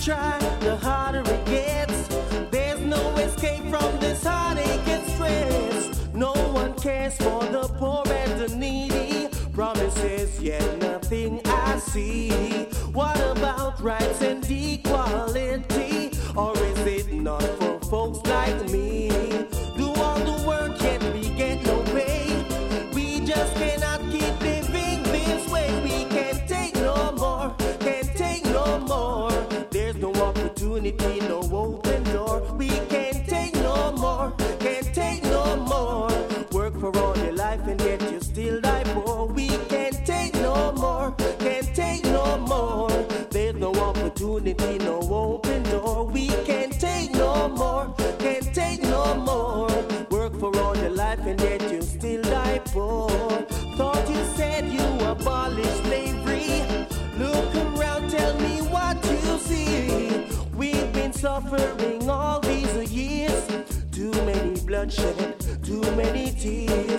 try, the harder it gets. There's no escape from this heartache and stress. No one cares for the poor and the needy. Promises, yet nothing I see. What about rights and equality? Or is it not for folks like me? Do all the work yet we get no pay. We just cannot keep living this way. We can't take no more, can't take no more. There's no opportunity, no open door. We can't take no more, can't take no more. Work for all your life and yet you still die poor. We can't take no more, can't take no more. There's no opportunity, no open door. We can't take no more, can't take no more. Work for all your life and yet you still die poor. Thought you said you abolished slavery. Look around, tell me what you see. We've been suffering all these years. Too many bloodshed, too many tears.